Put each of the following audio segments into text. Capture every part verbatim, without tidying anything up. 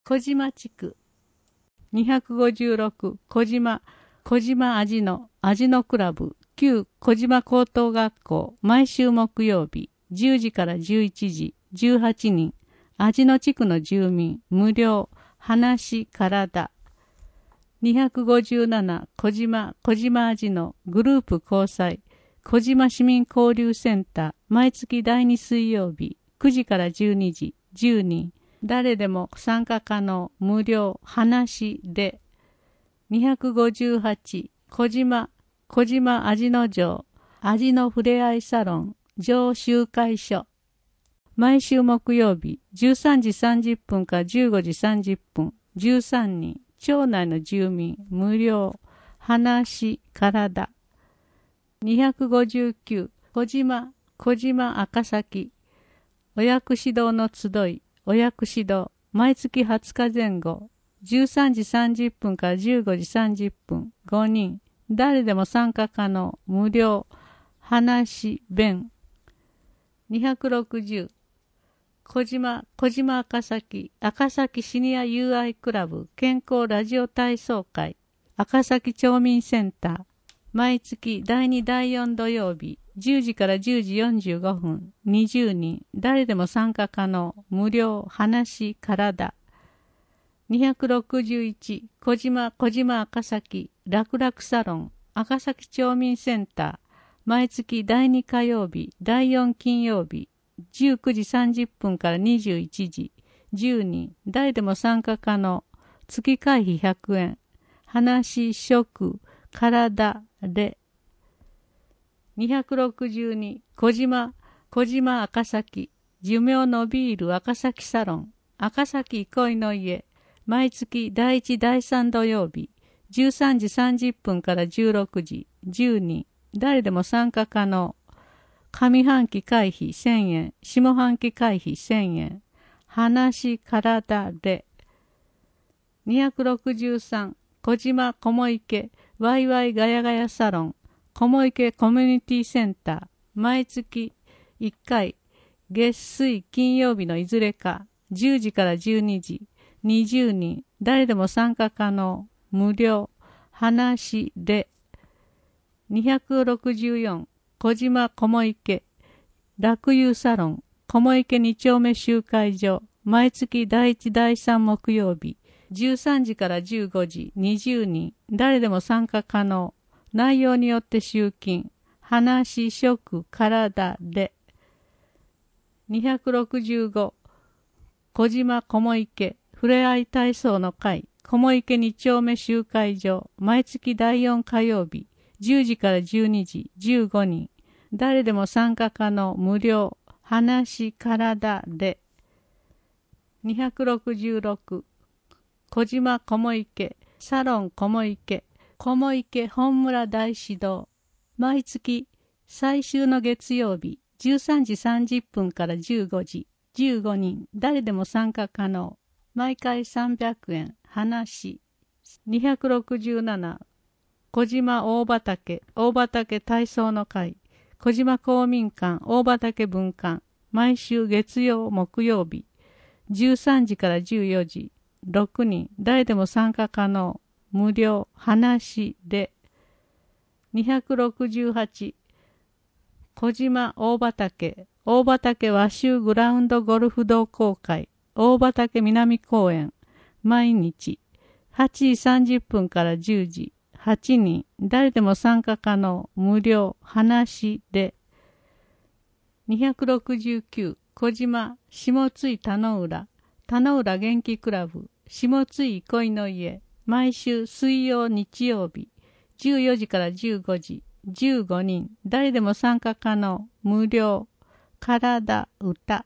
小島地区。にひゃくごじゅうろく小島、小島味の味のクラブ、旧小島高等学校、毎週木曜日、じゅうじからじゅういちじ、じゅうはちにん、味の地区の住民、無料、話、体。にひゃくごじゅうなな小島、小島味のグループ交際、小島市民交流センター、毎月だいに水曜日、くじからじゅうにじ、じゅうにん、誰でも参加可能、無料、話で。にひゃくごじゅうはち小島、小島味の城、味のふれあいサロン、城集会所。毎週木曜日、じゅうさんじさんじゅっぷんからじゅうごじさんじゅっぷん、じゅうさんにん、町内の住民、無料、話、体。にひゃくごじゅうきゅう小島、小島赤崎、お薬師堂の集い、お薬師堂、毎月はつかぜん後、じゅうさんじさんじゅっぷんからじゅうごじさんじゅっぷん、ごにん、誰でも参加可能、無料、話、弁。にひゃくろくじゅう小島、小島赤崎、赤崎シニア友愛クラブ、健康ラジオ体操会、赤崎町民センター、毎月だいにだいよん土曜日、じゅうじからじゅうじよんじゅうごふん、にじゅうにん、誰でも参加可能、無料、話、体。にひゃくろくじゅういち小島、小島赤崎、楽々サロン、赤崎町民センター、毎月だいに火曜日、だいよん金曜日、じゅうくじさんじゅっぷんからにじゅういちじ、じゅうにん、誰でも参加可能、月会費ひゃくえん、話、食、体で。にひゃくろくじゅうに小島、小島赤崎、寿命のビール赤崎サロン、赤崎憩いの家、毎月だいいちだいさん土曜日、じゅうさんじさんじゅっぷんからじゅうろくじ、じゅうにん、誰でも参加可能。上半期会費せんえん、下半期会費せんえん。話、体で。にひゃくろくじゅうさん小島小池、ワイワイガヤガヤサロン、小池コミュニティセンター、毎月いっかい、月水金曜日のいずれか、じゅうじからじゅうにじ、にじゅうにん、誰でも参加可能、無料、話で。にひゃくろくじゅうよん小島小池、楽遊サロン、小池に丁目集会所、毎月だいいちだいさん木曜日、じゅうさんじからじゅうごじ、にじゅうにん、誰でも参加可能、内容によって集金、話、食、体で。にひゃくろくじゅうご小島小池、ふれあい体操の会、小池に丁目集会所、毎月だいよん火曜日、じゅうじからじゅうにじ、じゅうごにん、誰でも参加可能、無料、話、体で。にひゃくろくじゅうろく小島小池、サロン小池、小池本村大師堂、毎月最終の月曜日、じゅうさんじさんじゅっぷんからじゅうごじ、じゅうごにん、誰でも参加可能、毎回さんびゃくえん、話。にひゃくろくじゅうなな小島大畑、大畑体操の会、小島公民館大畑分館、毎週月曜木曜日、じゅうさんじからじゅうよじ、ろくにん、誰でも参加可能、無料、話で。にひゃくろくじゅうはち小島大畑、大畑和州グラウンドゴルフ同好会、大畑南公園、毎日、はちじさんじゅっぷんからじゅうじ、はちにん、誰でも参加可能、無料、話で。にひゃくろくじゅうきゅう小島下津田野浦、田野浦元気クラブ、下津憩いの家、毎週水曜日曜日、じゅうよじからじゅうごじ、じゅうごにん、誰でも参加可能、無料、体、歌。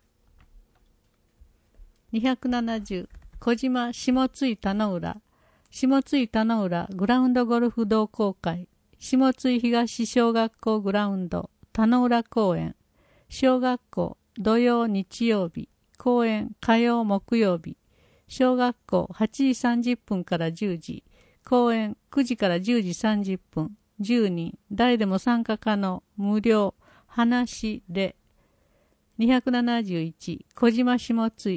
にひゃくななじゅう小島下津田野浦、下津田野浦グラウンドゴルフ同好会、下津東小学校グラウンド田野浦公園、小学校土曜日曜日、公園火曜木曜日、小学校はちじさんじゅっぷんからじゅうじ、公演くじからじゅうじさんじゅっぷん、じゅうにん、誰でも参加可能、無料、話で。にひゃくななじゅういち小島下津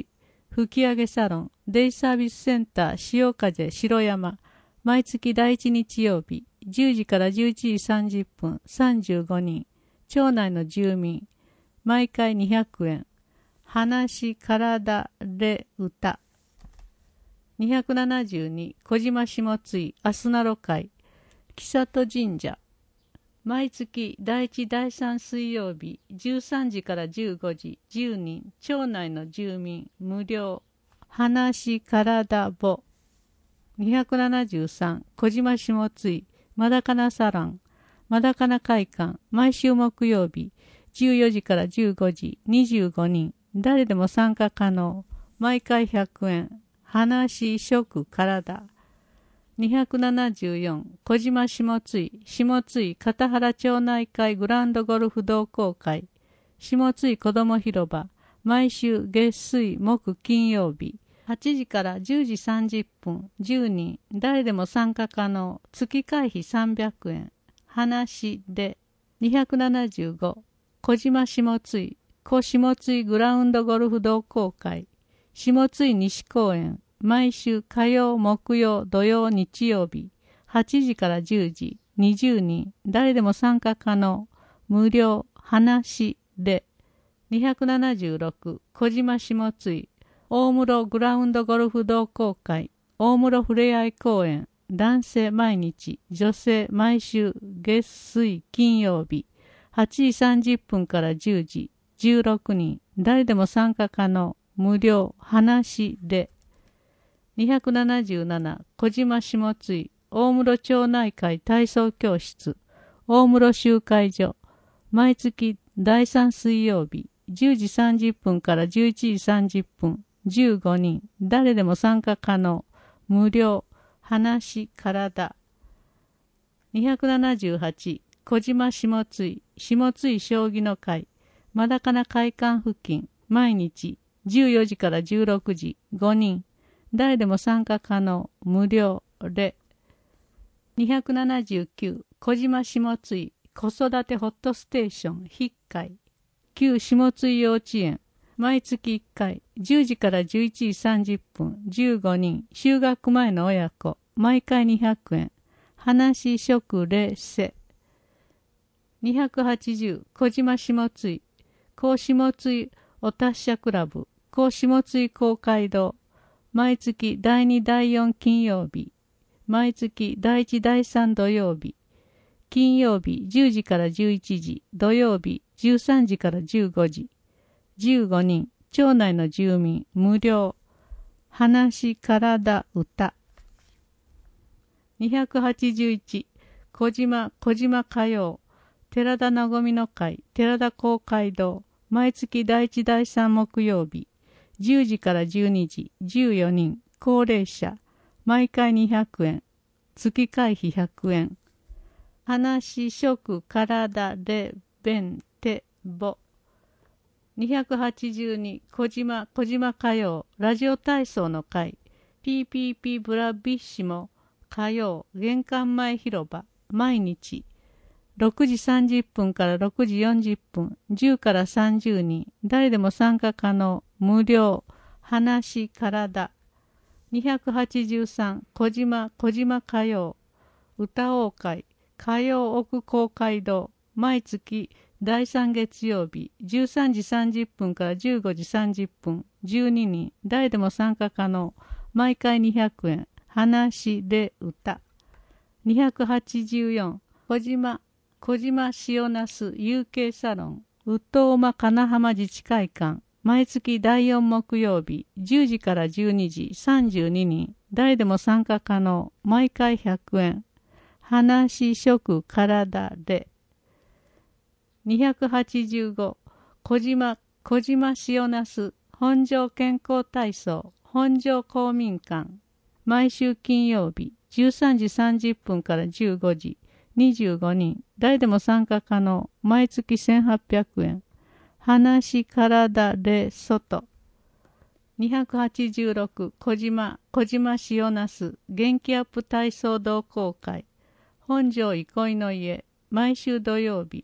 吹き上げサロン、デイサービスセンター潮風城山、毎月第一日曜日、じゅうじからじゅういちじさんじゅっぷん、さんじゅうごにん、町内の住民、毎回にひゃくえん、話、体、れ、歌。にひゃくななじゅうに、小島下津アスナロ会、木里神社、毎月第一第三水曜日、じゅうさんじからじゅうごじ、じゅうにん、町内の住民、無料、話、体、ぼ。にひゃくななじゅうさん、小島下津まだかなサロン、まだかな会館、毎週木曜日、じゅうよじからじゅうごじ、にじゅうごにん、誰でも参加可能、毎回ひゃくえん、話、食、体。にひゃくななじゅうよん、小島下津下津片原町内会グランドゴルフ同好会、下津子ども広場、毎週月水木金曜日、はちじからじゅうじさんじゅっぷん、じゅうにん、誰でも参加可能、月会費さんびゃくえん、話で。にひゃくななじゅうご、小島下津小下津グラウンドゴルフ同好会、下津西公園、毎週火曜、木曜、土曜、日曜日、はちじからじゅうじ、にじゅうにん、誰でも参加可能、無料、話で。にひゃくななじゅうろく、小島下津大室グラウンドゴルフ同好会、大室ふれあい公園、男性毎日、女性毎週月水金曜日、はちじさんじゅっぷんからじゅうじ、じゅうろくにん、誰でも参加可能、無料、話で。にひゃくななじゅうなな、小島下津大室町内会体操教室、大室集会所、毎月だいさん水曜日、じゅうじさんじゅっぷんからじゅういちじさんじゅっぷん、じゅうごにん、誰でも参加可能、無料、話、体。にひゃくななじゅうはち、小島下津下津将棋の会、まだかな会館付近、毎日、じゅうよじからじゅうろくじ、ごにん、誰でも参加可能、無料、で。にひゃくななじゅうきゅう、小島下津子育てホットステーション、筆会、旧下津幼稚園、毎月いっかい、じゅうじからじゅういちじさんじゅっぷん、じゅうごにん、就学前の親子、毎回にひゃくえん、話、食、礼、せ。にひゃくはちじゅう、小島下津高下津お達者クラブ、高下津公会堂、毎月だいにだいよん金曜日、毎月だいいちだいさん土曜日、金曜日じゅうじからじゅういちじ、土曜日じゅうさんじからじゅうごじ、じゅうごにん、町内の住民、無料、話、体、歌。にひゃくはちじゅういち、小島、小島歌謡、寺田なごみの会、寺田公会堂、毎月だいいちだいさん木曜日、じゅうじからじゅうにじ、じゅうよにん、高齢者、毎回にひゃくえん、月会費ひゃくえん、話、食、体、れ、べん、て、ぼ。にひゃくはちじゅうに、小島、小島歌謡、ラジオ体操の会、ピーピーピー ブラビッシモ、歌謡、玄関前広場、毎日、ろくじさんじゅっぷんからろくじよんじゅっぷん、じゅうからさんじゅうにん、誰でも参加可能、無料、話、体。にひゃくはちじゅうさん、小島、小島歌謡、歌おう会、歌謡奥公会堂、毎月だいさん月曜日、じゅうさんじさんじゅっぷんからじゅうごじさんじゅっぷん、じゅうににん、誰でも参加可能、毎回にひゃくえん、話で歌。にひゃくはちじゅうよん、小島、小島塩那須有形サロン、ウトウマ金浜自治会館、毎月だいよん木曜日、じゅうじからじゅうにじ、さんじゅうににん、誰でも参加可能、毎回ひゃくえん、話、食、体で。にひゃくはちじゅうご、小島、小島塩那須本庄健康体操、本庄公民館、毎週金曜日、じゅうさんじさんじゅっぷんからじゅうごじ、にじゅうごにん、誰でも参加可能、毎月せんはっぴゃくえん、話、体、れ、外。にひゃくはちじゅうろく、小島、小島塩那須元気アップ体操同好会、本庄憩いの家、毎週土曜日、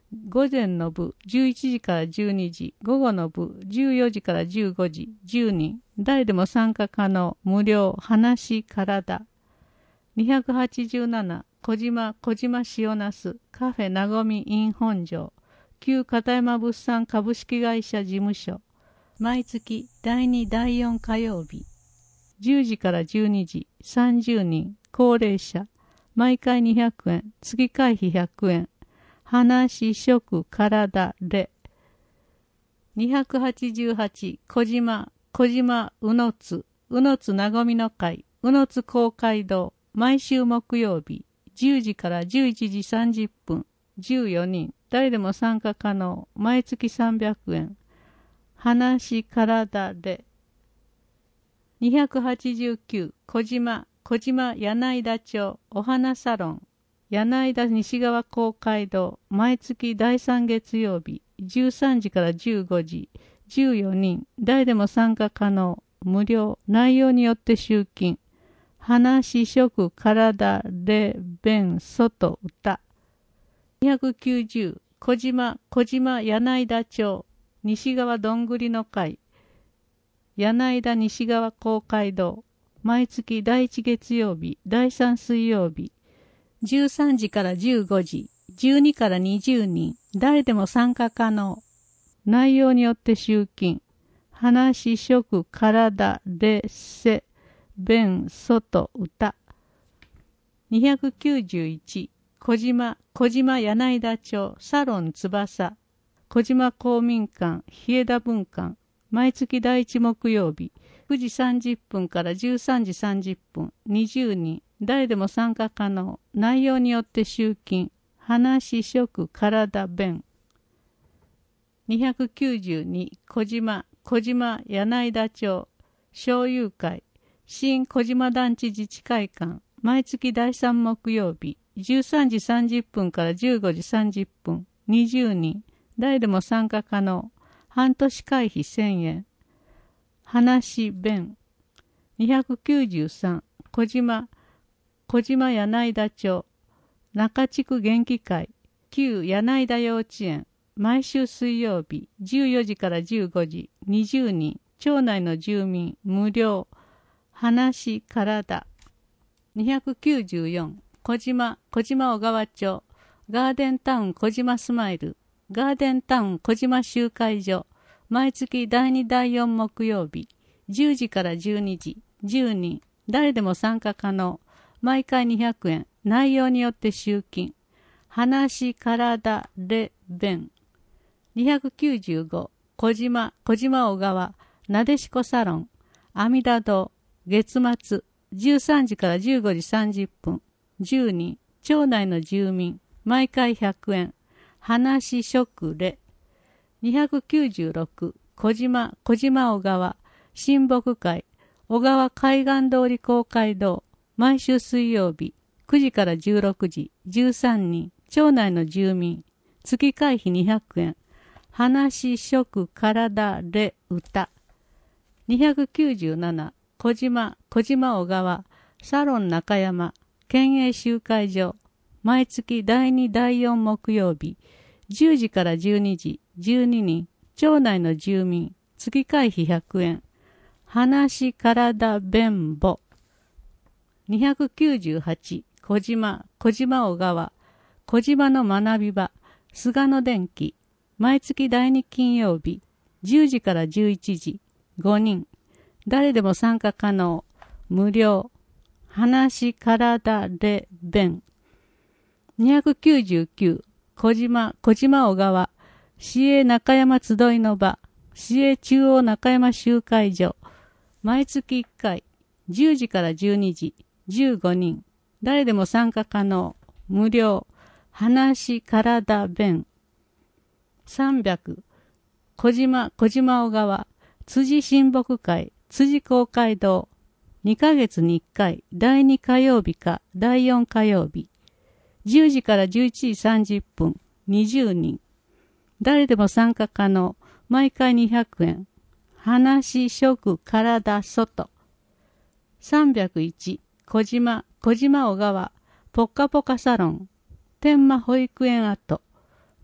午前の部じゅういちじからじゅうにじ、午後の部じゅうよじからじゅうごじ、じゅうにん、誰でも参加可能、無料、話、体。にひゃくはちじゅうなな、小島、小島塩ナス、カフェなごみ in 本庄、旧片山物産株式会社事務所。毎月だいにだいよん火曜日。じゅうじからじゅうにじ、さんじゅうにん、高齢者。毎回にひゃくえん、月会費ひゃくえん。話、食、体、礼。にひゃくはちじゅうはち、小島、小島、うのつ、うのつなごみの会、うのつ公会堂、毎週木曜日、じゅうじからじゅういちじさんじゅっぷん、じゅうよにん、誰でも参加可能、毎月さんびゃくえん。話、体、礼。にひゃくはちじゅうきゅう、小島、小島柳田町、お花サロン、柳田西側公会堂、毎月だいさん月曜日、じゅうさんじからじゅうごじ、じゅうよにん、誰でも参加可能、無料、内容によって集金。話、食、体、礼、弁、外、歌。にひゃくきゅうじゅう、小島、小島柳田町、西側どんぐりの会、柳田西側公会堂、毎月だいいち月曜日、だいさん水曜日、じゅうさんじからじゅうごじ、じゅうにからにじゅうにん、誰でも参加可能。内容によって集金。話、食、体、礼、せ、弁、外、歌。にひゃくきゅうじゅういち、小島、小島柳田町、サロン翼、小島公民館、日枝文館、毎月だいいち木曜日、くじさんじゅっぷんからじゅうさんじさんじゅっぷん、にじゅうにん、誰でも参加可能。内容によって集金。話、食、体、弁。にひゃくきゅうじゅうに、小島、小島柳田町、小友会、新小島団地自治会館、毎月だいさん木曜日、じゅうさんじさんじゅっぷんからじゅうごじさんじゅっぷん、にじゅうにん、誰でも参加可能。半年会費せんえん。話、弁。にひゃくきゅうじゅうさん、小島、小島柳田町、中地区元気会、旧柳田幼稚園、毎週水曜日、じゅうよじからじゅうごじ、にじゅうにん、町内の住民、無料、話、体。にひゃくきゅうじゅうよん、小島、小島小川町、ガーデンタウン小島スマイル、ガーデンタウン小島集会所、毎月だいにだいよん木曜日、じゅうじからじゅうにじ、じゅうにん、誰でも参加可能。毎回にひゃくえん、内容によって集金。話、体、礼、弁。にひゃくきゅうじゅうご、小島、小島小川、なでしこサロン、阿弥陀堂、月末、じゅうさんじからじゅうごじさんじゅっぷん、じゅうにん、町内の住民、毎回ひゃくえん。話、食、礼。にひゃくきゅうじゅうろく、小島、小島小川、親睦会、小川海岸通り公会堂、毎週水曜日、くじからじゅうろくじ、じゅうさんにん、町内の住民、月会費にひゃくえん。話、食、体、礼、歌。にひゃくきゅうじゅうなな、小島、小島小川、サロン中山、県営集会所、毎月だいにだいよん木曜日、じゅうじからじゅうにじ、じゅうににん、町内の住民、月会費ひゃくえん。話、体、弁、母。にひゃくきゅうじゅうはち、小島、小島小川、小島の学び場、菅野電機、毎月だいに金曜日、じゅうじからじゅういちじ、ごにん、誰でも参加可能、無料、話、体、礼、弁。にひゃくきゅうじゅうきゅう、小島、小島小川、市営中山集いの場、市営中央中山集会所、毎月いっかい、じゅうじからじゅうにじ、じゅうごにん、誰でも参加可能、無料、話、体、弁。さんびゃく、小島、小島小川、辻親睦会、辻公会堂、にかげつにいっかい、だいに火曜日かだいよん火曜日、じゅうじからじゅういちじさんじゅっぷん、にじゅうにん、誰でも参加可能、毎回にひゃくえん。話、食、体、外。さんびゃくいち、小島、小島小川、ぽっかぽかサロン、天満保育園跡、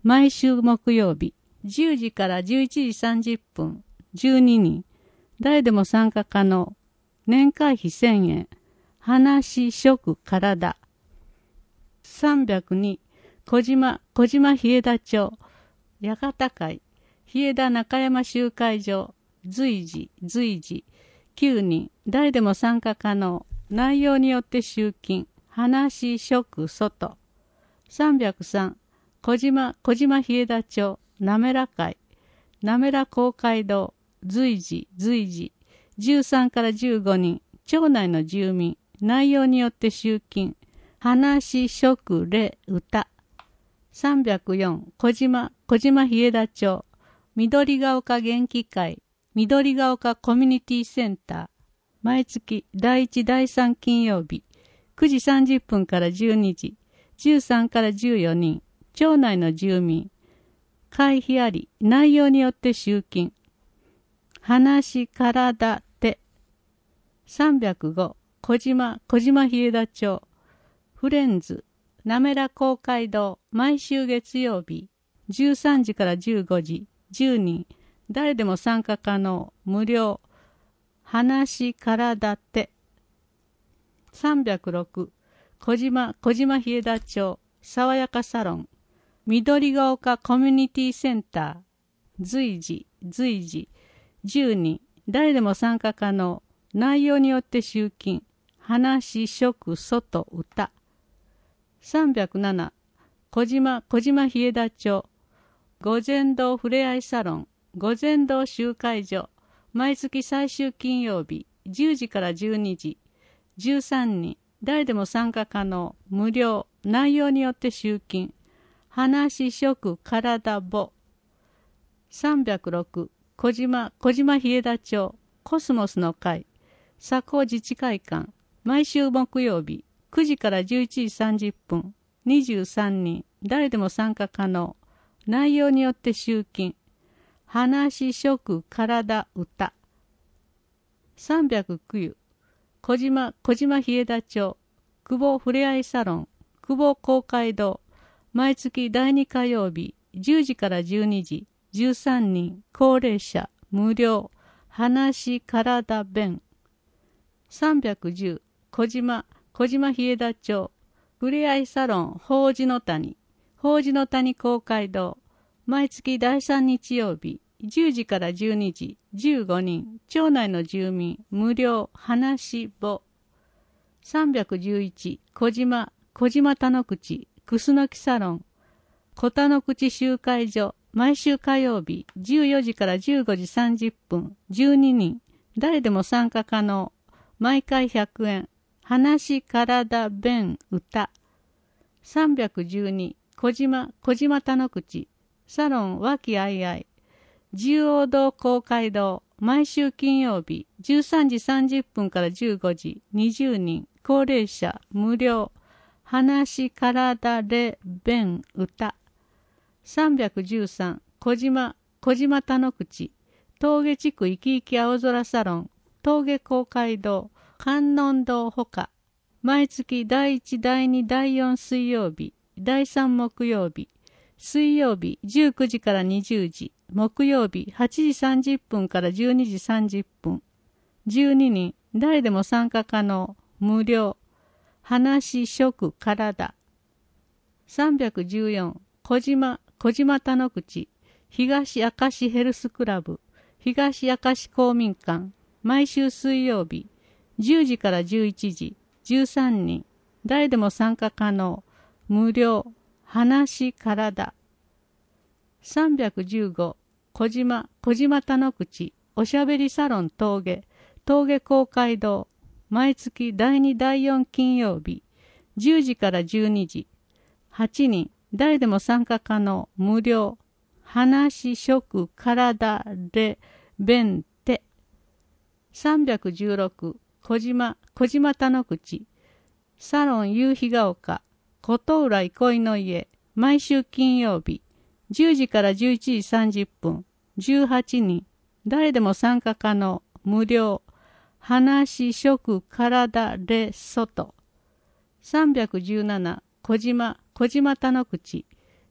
毎週木曜日、じゅうじからじゅういちじさんじゅっぷん、じゅうににん、誰でも参加可能。年会費せんえん。話、食、体。さんびゃくに、小島、小島日枝町、館会、日枝中山集会場、随時、随時、きゅうにん、誰でも参加可能。内容によって集金。話、食、外。さんびゃくさん、小島、小島日枝町、なめら会、なめら公会堂、随時、随時、じゅうさんからじゅうごにん、町内の住民、内容によって集金。話、食、礼、歌。さんびゃくよん、小島、小島日枝町、緑が丘元気会、緑が丘コミュニティセンター、毎月だいいちだいさん金曜日、くじさんじゅっぷんからじゅうにじ、じゅうさんからじゅうよにん、町内の住民、会費あり、内容によって集金。話、体、手。さんびゃくご、小島、小島日枝町、フレンズ、なめら公会堂、毎週月曜日、じゅうさんじからじゅうごじ、じゅうにん、誰でも参加可能、無料。話、体、手。さんびゃくろく、小島、小島日枝町、爽やかサロン、緑が丘コミュニティセンター、随時、随時、じゅうにん、誰でも参加可能、内容によって集金。話、食、外、歌。さんびゃくなな、小島、小島日枝町、御前堂ふれあいサロン、御前堂集会所、毎月最終金曜日、じゅうじからじゅうにじ、じゅうさんにん、誰でも参加可能、無料、内容によって集金。話、食、体、母。さんびゃくろく、小島、小島日枝町、コスモスの会、佐高自治会館、毎週木曜日、くじからじゅういちじさんじゅっぷん、にじゅうさんにん、誰でも参加可能。内容によって集金。話、食、体、歌。さんびゃくきゅう、小島、小島日枝町、久保ふれあいサロン、久保公会堂、毎月だいに火曜日、じゅうじからじゅうにじ、じゅうさんにん、高齢者、無料、話、体、弁。さんびゃくじゅう、小島、小島日枝町、ふれあいサロン、法事の谷、法事の谷公会堂、毎月だいさん日曜日、じゅうじからじゅうにじ、じゅうごにん、町内の住民、無料、話、母。さんびゃくじゅういち、小島、小島田の口、くすのきサロン、小田の口集会所、毎週火曜日、じゅうよじからじゅうごじさんじゅっぷん、じゅうににん、誰でも参加可能、毎回ひゃくえん、話、体、弁、歌。さんびゃくじゅうに、小島、小島田の口、サロン、和気あいあい、自由王道公会堂、毎週金曜日、じゅうさんじさんじゅっぷんからじゅうごじ、にじゅうにん、高齢者、無料、話、体、礼、弁、歌。さんびゃくじゅうさん、小島、小島田の口、峠地区生き生き青空サロン、峠公会堂、観音堂ほか、毎月だいいち、だいに、だいよん水曜日、だいさん木曜日、水曜日じゅうくじからにじゅうじ、木曜日はちじさんじゅっぷんからじゅうにじさんじゅっぷん、じゅうににん、誰でも参加可能、無料、話、食、体。さんびゃくじゅうよん、小島、小島田の口、東明石ヘルスクラブ、東明石公民館、毎週水曜日、じゅうじからじゅういちじ、じゅうさんにん、誰でも参加可能、無料、話、体。さんびゃくじゅうご、小島、小島田の口、おしゃべりサロン峠、峠公会堂、毎月だいに、だいよん金曜日、じゅうじからじゅうにじ、はちにん、誰でも参加可能、無料、話、食、体、礼、弁、手。さんびゃくじゅうろく、小島、小島田の口、サロン夕日が丘、琴浦憩いの家、毎週金曜日、じゅうじからじゅういちじさんじゅっぷん、じゅうはちにん、誰でも参加可能、無料、話、食、体、礼、外。さんびゃくじゅうなな、小島、小島田の口、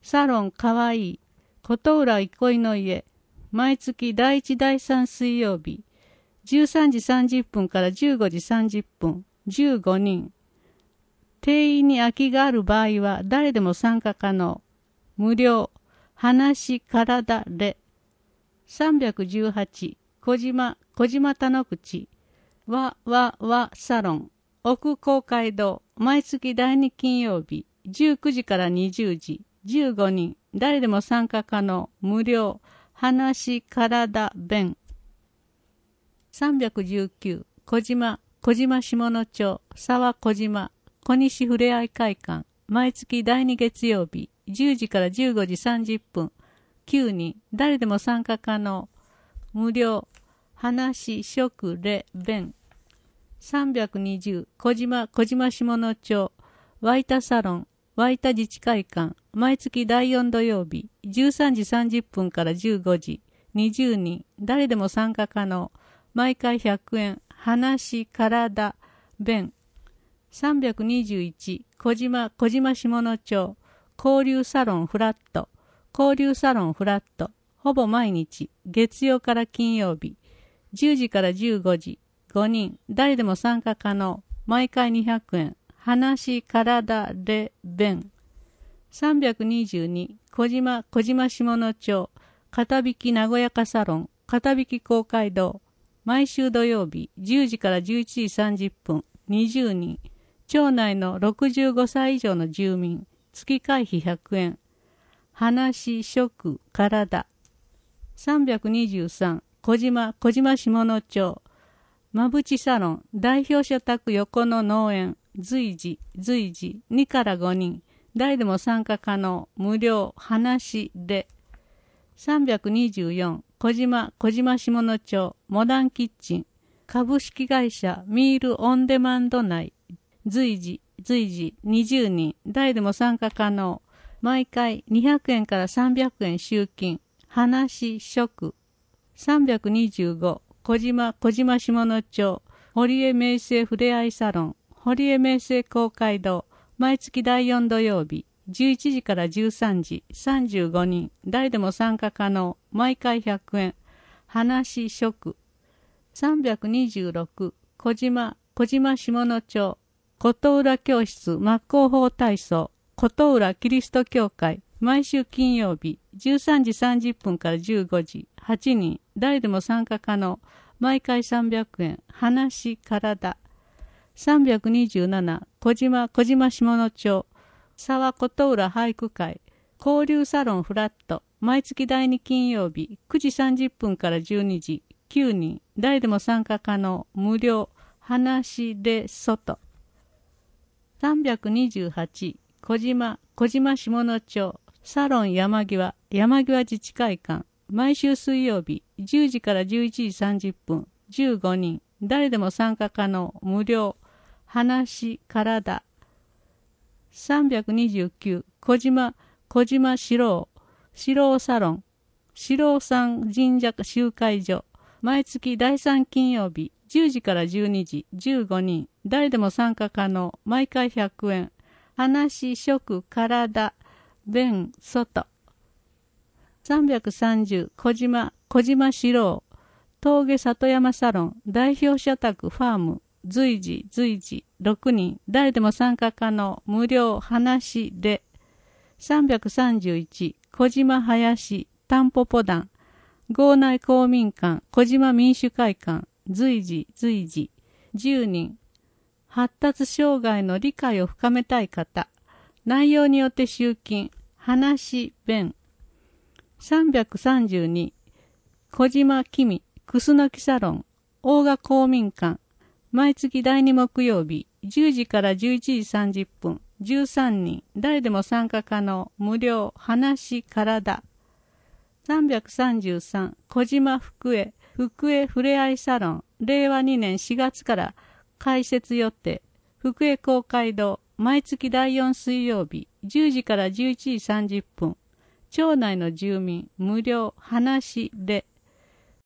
サロンかわいい、琴浦憩いの家、毎月だいいちだいさん水曜日、じゅうさんじさんじゅっぷんからじゅうごじさんじゅっぷん、じゅうごにん。定員に空きがある場合は誰でも参加可能。無料。話、体、れ。さんびゃくじゅうはち、小島、小島田の口、わ、わ、わ、サロン、奥公会堂、毎月だいに金曜日、じゅうくじからにじゅうじ、じゅうごにん、誰でも参加可能、無料、話、体、弁。さんびゃくじゅうきゅう、小島、小島下野町、沢小島、小西ふれあい会館、毎月だいに月曜日、じゅうじからじゅうごじさんじゅっぷん、きゅうにん、誰でも参加可能、無料、話、食、れ、弁。さんびゃくにじゅう、小島、小島下野町、湧いたサロン、湧いた自治会館、毎月だいよん土曜日、じゅうさんじさんじゅっぷんからじゅうごじ、にじゅうにん、誰でも参加可能、毎回ひゃくえん、話、体、弁。さんびゃくにじゅういち、小島、小島下野町、交流サロンフラット、交流サロンフラット、ほぼ毎日、月曜から金曜日、じゅうじからじゅうごじ、ごにん、誰でも参加可能、毎回にひゃくえん、話、体、れ、弁。さんびゃくにじゅうに、小島、小島下野町、片引き名古屋家サロン、片引き公会堂、毎週土曜日、じゅうじからじゅういちじさんじゅっぷん、にじゅうにん、町内のろくじゅうごさい以上の住民、月会費ひゃくえん、話、食、体。さんびゃくにじゅうさん、小島、小島下野町、まぶちサロン、代表者宅横の農園、随時、随時、にからごにん、誰でも参加可能、無料、話、で。さんびゃくにじゅうよん、小島、小島下野町、モダンキッチン、株式会社ミールオンデマンド内、随時、随時、にじゅうにん、誰でも参加可能、毎回にひゃくえんからさんびゃくえん集金、話、食。さんびゃくにじゅうご、小島、小島下野町、堀江明生ふれあいサロン、堀江明生公会堂、毎月だいよん土曜日、じゅういちじからじゅうさんじ、さんじゅうごにん、誰でも参加可能、毎回ひゃくえん、話、食。さんびゃくにじゅうろく、小島、小島下野町、琴浦教室真っ向法体操、琴浦キリスト教会、毎週金曜日、じゅうさんじさんじゅっぷんからじゅうごじ、はちにん、誰でも参加可能、毎回さんびゃくえん、話、体。さんびゃくにじゅうなな、小島、小島下野町、沢琴浦俳句会、交流サロンフラット、毎月だいに金曜日、くじさんじゅっぷんからじゅうにじ、きゅうにん、誰でも参加可能、無料、話で外。さんびゃくにじゅうはち、小島、小島下野町、サロン山際、山際自治会館、毎週水曜日、じゅうじからじゅういちじさんじゅっぷん、じゅうごにん、誰でも参加可能、無料、話、体。さんびゃくにじゅうきゅう、小島、小島四郎、四郎サロン、四郎山神社集会所、毎月だいさん金曜日、じゅうじからじゅうにじ、じゅうごにん、誰でも参加可能、毎回ひゃくえん、話、食、体、弁、外。さんびゃくさんじゅう、小島、小島四郎、峠里山サロン、代表者宅ファーム、随時、随時、ろくにん、誰でも参加可能、無料、話で。さんびゃくさんじゅういち、小島林、タンポポ団、郷内公民館、小島民主会館、随時、随時、じゅうにん、発達障害の理解を深めたい方、内容によって集金、話、弁。さんびゃくさんじゅうに、小島君、クスノキサロン、大賀公民館、毎月だいに木曜日、じゅうじからじゅういちじさんじゅっぷん、じゅうさんにん、誰でも参加可能、無料、話、体。さんびゃくさんじゅうさん、小島福江、福江ふれあいサロン、れいわにねんしがつから開設予定、福江公会堂、毎月だいよん水曜日、じゅうじからじゅういちじさんじゅっぷん、町内の住民、無料、話で。